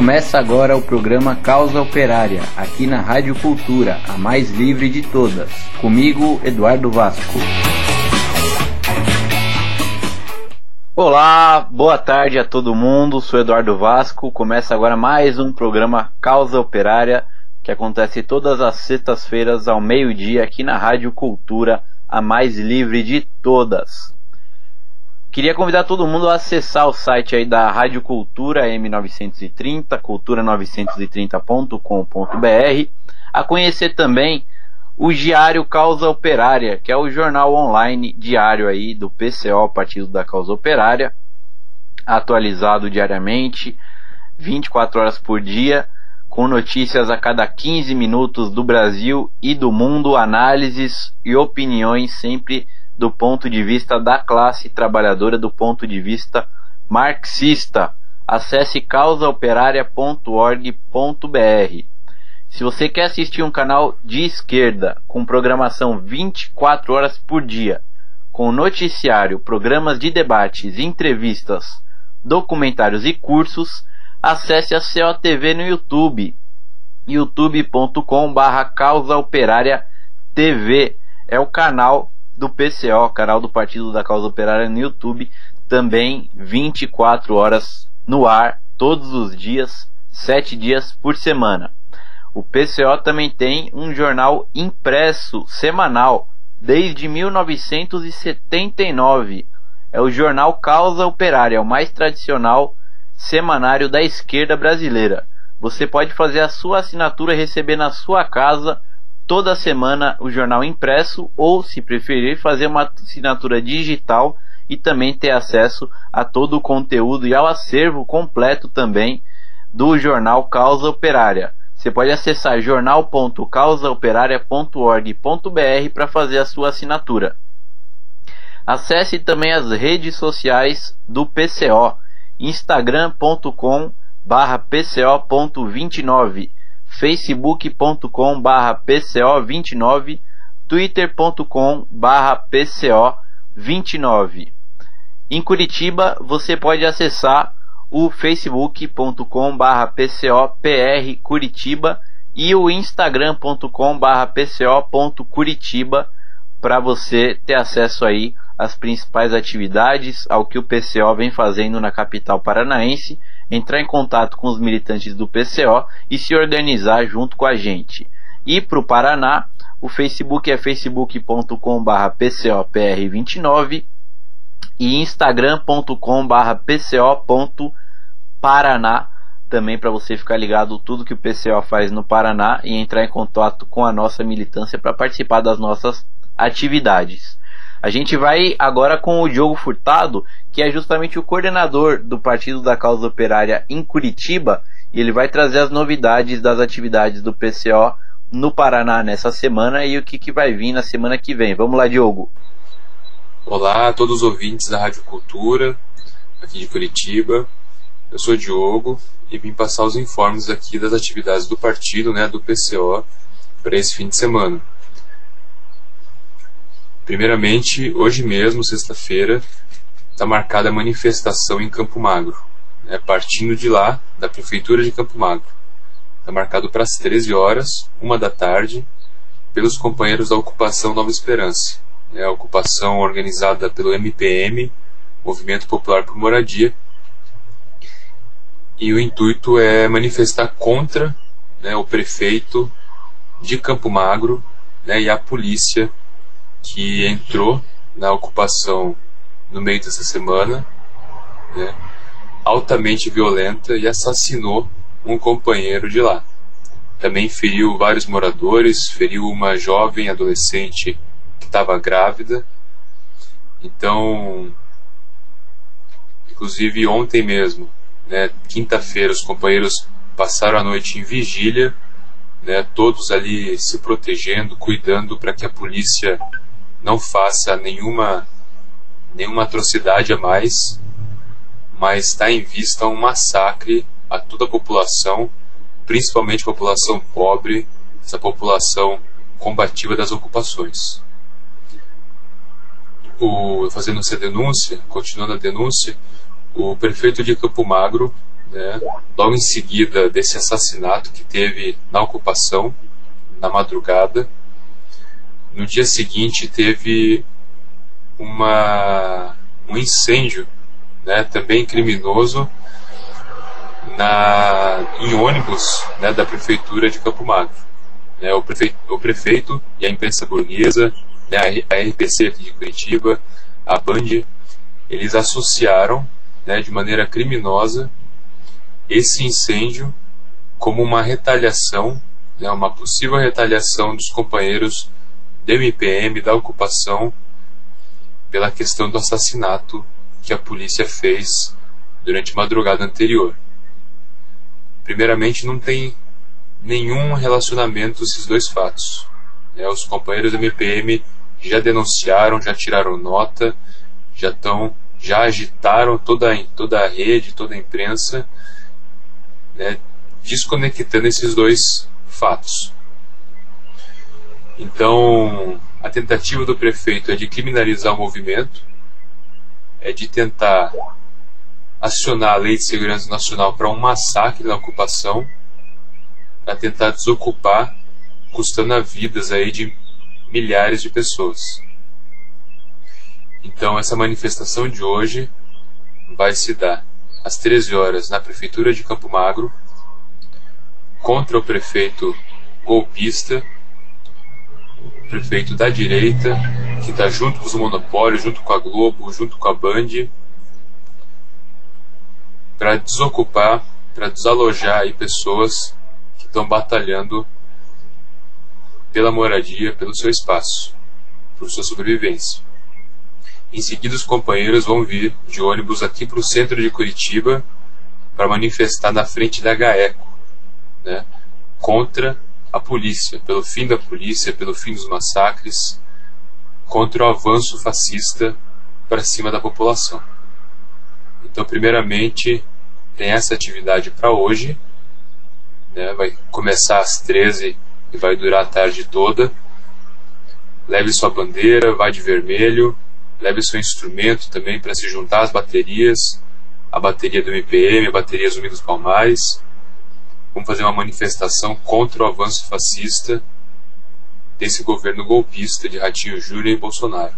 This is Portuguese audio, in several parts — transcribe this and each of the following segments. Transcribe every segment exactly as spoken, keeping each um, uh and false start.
Começa agora o programa Causa Operária, aqui na Rádio Cultura, a mais livre de todas. Comigo, Eduardo Vasco. Olá, boa tarde a todo mundo, sou Eduardo Vasco. Começa agora mais um programa Causa Operária, que acontece todas as sextas-feiras ao meio-dia aqui na Rádio Cultura, a mais livre de todas. Queria convidar todo mundo a acessar o site aí da Rádio Cultura M novecentos e trinta, cultura novecentos e trinta ponto com ponto b r, a conhecer também o Diário Causa Operária, que é o jornal online diário aí do P C O, Partido da Causa Operária, atualizado diariamente, vinte e quatro horas por dia, com notícias a cada quinze minutos do Brasil e do mundo, análises e opiniões sempre do ponto de vista da classe trabalhadora, do ponto de vista marxista. Acesse causa operária ponto org ponto b r. Se você quer assistir um canal de esquerda com programação vinte e quatro horas por dia, com noticiário, programas de debates, entrevistas, documentários e cursos, acesse a C O T V no YouTube, youtube ponto com barra causa operária T V. É o canal do P C O, canal do Partido da Causa Operária no YouTube, também vinte e quatro horas no ar, todos os dias, sete dias por semana. O P C O também tem um jornal impresso semanal desde mil novecentos e setenta e nove. É o jornal Causa Operária, o mais tradicional semanário da esquerda brasileira. Você pode fazer a sua assinatura e receber na sua casa toda semana o jornal impresso, ou, se preferir, fazer uma assinatura digital e também ter acesso a todo o conteúdo e ao acervo completo também do jornal Causa Operária. Você pode acessar jornal ponto causa operária ponto org ponto b r para fazer a sua assinatura. Acesse também as redes sociais do P C O, instagram ponto com barra p c o ponto vinte e nove, facebook ponto com barra p c o vinte e nove, twitter ponto com barra p c o vinte e nove. Em Curitiba, você pode acessar o facebook ponto com barra p c o p r Curitiba e o instagram ponto com barra p c o ponto curitiba para você ter acesso aí às principais atividades, ao que o P C O vem fazendo na capital paranaense, entrar em contato com os militantes do P C O e se organizar junto com a gente. E para o Paraná, o Facebook é facebook ponto com barra p c o p r vinte e nove e instagram ponto com barra p c o ponto paraná, também para você ficar ligado tudo que o P C O faz no Paraná e entrar em contato com a nossa militância para participar das nossas atividades. A gente vai agora com o Diogo Furtado, que é justamente o coordenador do Partido da Causa Operária em Curitiba, e ele vai trazer as novidades das atividades do P C O no Paraná nessa semana e o que, que vai vir na semana que vem. Vamos lá, Diogo. Olá a todos os ouvintes da Rádio Cultura, aqui de Curitiba. Eu sou o Diogo e vim passar os informes aqui das atividades do partido, né, do P C O, para esse fim de semana. Primeiramente, hoje mesmo, sexta-feira, está marcada a manifestação em Campo Magro, né, partindo de lá, da Prefeitura de Campo Magro. Está marcado para as treze horas, uma da tarde, pelos companheiros da Ocupação Nova Esperança, né, a ocupação organizada pelo M P M, Movimento Popular por Moradia, e o intuito é manifestar contra, né, o prefeito de Campo Magro, né, e a polícia que entrou na ocupação no meio dessa semana, né, altamente violenta, e assassinou um companheiro de lá. Também feriu vários moradores, feriu uma jovem adolescente que estava grávida. Então, inclusive ontem mesmo, né, quinta-feira, os companheiros passaram a noite em vigília, né, todos ali se protegendo, cuidando para que a polícia não faça nenhuma, nenhuma atrocidade a mais, mas está em vista um massacre a toda a população, principalmente a população pobre, essa população combativa das ocupações. O, fazendo essa denúncia, continuando a denúncia, o prefeito de Campo Magro né, logo em seguida desse assassinato que teve na ocupação, na madrugada. No dia seguinte teve uma, um incêndio, né, também criminoso, na, em ônibus, né, da prefeitura de Campo Magro. Né, o, prefeito, o prefeito e a imprensa burguesa, né, a R P C aqui de Curitiba, a Band, eles associaram, né, de maneira criminosa esse incêndio como uma retaliação, né, uma possível retaliação dos companheiros do M P M, da ocupação, pela questão do assassinato que a polícia fez durante a madrugada anterior. Primeiramente, não tem nenhum relacionamento esses dois fatos. Né, os companheiros do M P M já denunciaram, já tiraram nota, já estão, já agitaram toda, toda a rede, toda a imprensa, né, desconectando esses dois fatos. Então, a tentativa do prefeito é de criminalizar o movimento, é de tentar acionar a Lei de Segurança Nacional para um massacre na ocupação, para tentar desocupar, custando a vidas aí de milhares de pessoas. Então, essa manifestação de hoje vai se dar às treze horas na Prefeitura de Campo Magro, contra o prefeito golpista, prefeito da direita, que está junto com os monopólios, junto com a Globo, junto com a Band, para desocupar, para desalojar aí pessoas que estão batalhando pela moradia, pelo seu espaço, por sua sobrevivência. Em seguida, os companheiros vão vir de ônibus aqui para o centro de Curitiba para manifestar na frente da GAECO, né, contra a polícia, pelo fim da polícia, pelo fim dos massacres, contra o avanço fascista para cima da população. Então, primeiramente, tem essa atividade para hoje, né, vai começar às treze e vai durar a tarde toda. Leve sua bandeira, vá de vermelho, leve seu instrumento também para se juntar às baterias, a bateria do M P M, a bateria Zumbi dos Palmares. Vamos fazer uma manifestação contra o avanço fascista desse governo golpista de Ratinho Júnior e Bolsonaro.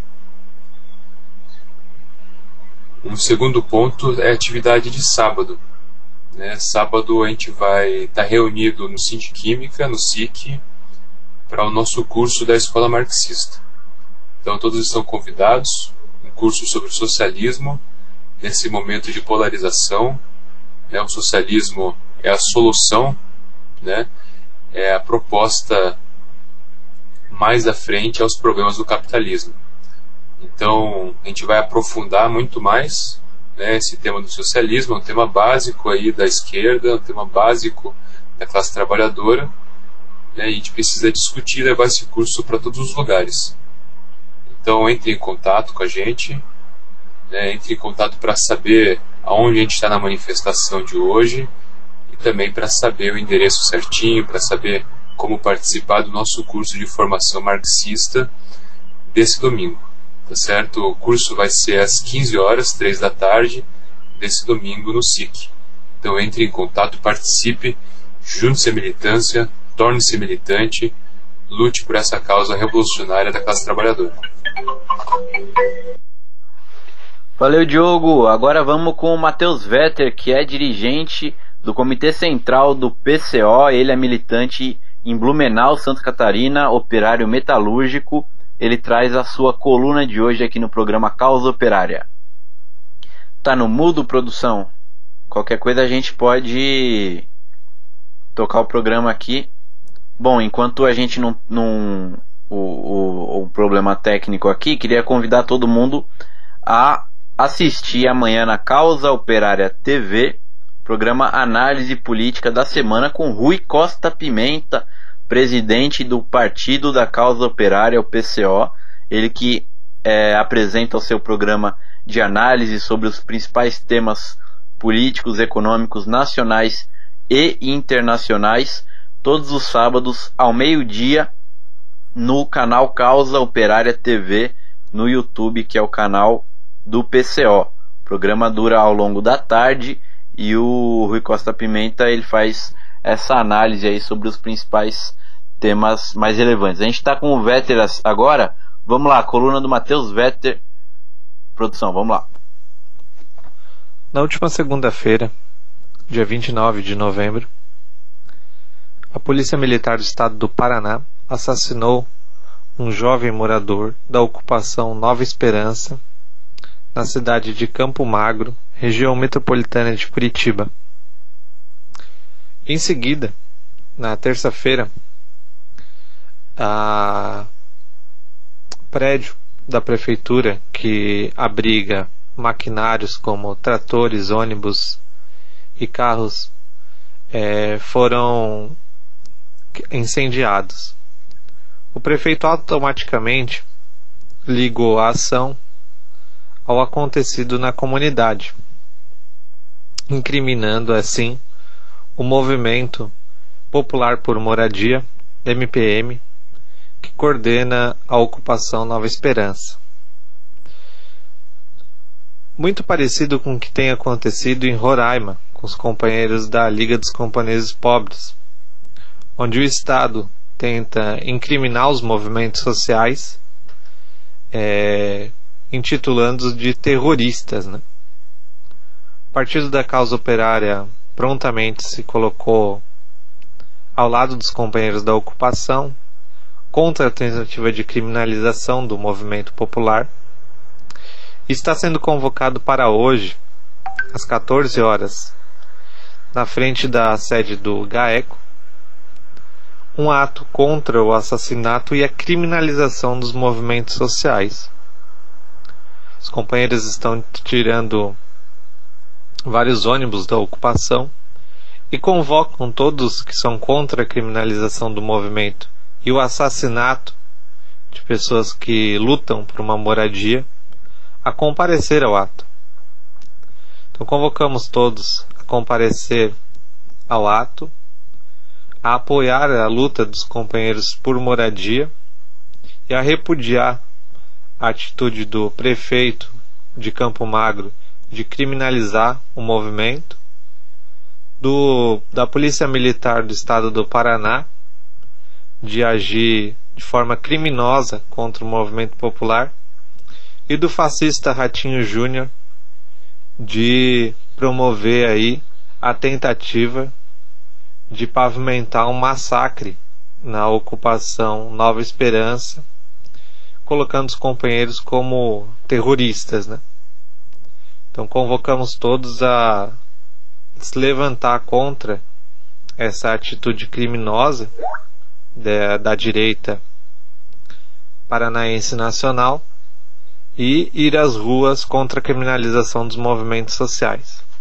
Um segundo ponto é a atividade de sábado. Né? Sábado a gente vai estar reunido no Sindiquímica, no S I C, para o nosso curso da Escola Marxista. Então todos estão convidados, um curso sobre socialismo, nesse momento de polarização. Né? O socialismo é a solução, né? É a proposta mais à frente aos problemas do capitalismo. Então a gente vai aprofundar muito mais, né, esse tema do socialismo. É um tema básico aí da esquerda, é um tema básico da classe trabalhadora, né, e a gente precisa discutir e levar esse curso para todos os lugares. Então entre em contato com a gente, né, entre em contato para saber aonde a gente está na manifestação de hoje, e também para saber o endereço certinho, para saber como participar do nosso curso de formação marxista desse domingo. Tá certo? O curso vai ser às quinze horas, três da tarde, desse domingo no S I C. Então entre em contato, participe, junte-se à militância, torne-se militante, lute por essa causa revolucionária da classe trabalhadora. Valeu, Diogo. Agora vamos com o Matheus Vetter, que é dirigente do Comitê Central do P C O. Ele é militante em Blumenau, Santa Catarina, operário metalúrgico. Ele traz a sua coluna de hoje aqui no programa Causa Operária. Tá no mudo, produção? Qualquer coisa a gente pode tocar o programa aqui. Bom, enquanto a gente não... não o, o, o problema técnico aqui, queria convidar todo mundo a assistir amanhã na Causa Operária T V, programa Análise Política da Semana com Rui Costa Pimenta, presidente do Partido da Causa Operária, o P C O. Ele que é, apresenta o seu programa de análise sobre os principais temas políticos, econômicos, nacionais e internacionais, todos os sábados ao meio-dia no canal Causa Operária T V no YouTube, que é o canal do P C O. O programa dura ao longo da tarde e o Rui Costa Pimenta ele faz essa análise aí sobre os principais temas mais relevantes. A gente está com o Vetter agora, vamos lá, coluna do Matheus Vetter, produção, vamos lá. Na última segunda-feira, dia vinte e nove de novembro, a Polícia Militar do Estado do Paraná assassinou um jovem morador da ocupação Nova Esperança, na cidade de Campo Magro, região metropolitana de Curitiba. Em seguida, na terça-feira, a prédio da prefeitura que abriga maquinários como tratores, ônibus e carros é, foram incendiados. O prefeito automaticamente ligou a ação ao acontecido na comunidade, incriminando assim o Movimento Popular por Moradia, M P M, que coordena a ocupação Nova Esperança. Muito parecido com o que tem acontecido em Roraima, com os companheiros da Liga dos Camponeses Pobres, onde o Estado tenta incriminar os movimentos sociais, é, intitulando-os de terroristas, né? O Partido da Causa Operária prontamente se colocou ao lado dos companheiros da ocupação, contra a tentativa de criminalização do movimento popular, e está sendo convocado para hoje, às quatorze horas, na frente da sede do GAECO, um ato contra o assassinato e a criminalização dos movimentos sociais. Os companheiros estão tirando vários ônibus da ocupação e convocam todos que são contra a criminalização do movimento e o assassinato de pessoas que lutam por uma moradia a comparecer ao ato. Então convocamos todos a comparecer ao ato, a apoiar a luta dos companheiros por moradia e a repudiar a atitude do prefeito de Campo Magro de criminalizar o movimento, do, da Polícia Militar do Estado do Paraná de agir de forma criminosa contra o movimento popular e do fascista Ratinho Júnior de promover aí a tentativa de pavimentar um massacre na ocupação Nova Esperança, colocando os companheiros como terroristas, né? Então convocamos todos a se levantar contra essa atitude criminosa da, da direita paranaense nacional e ir às ruas contra a criminalização dos movimentos sociais.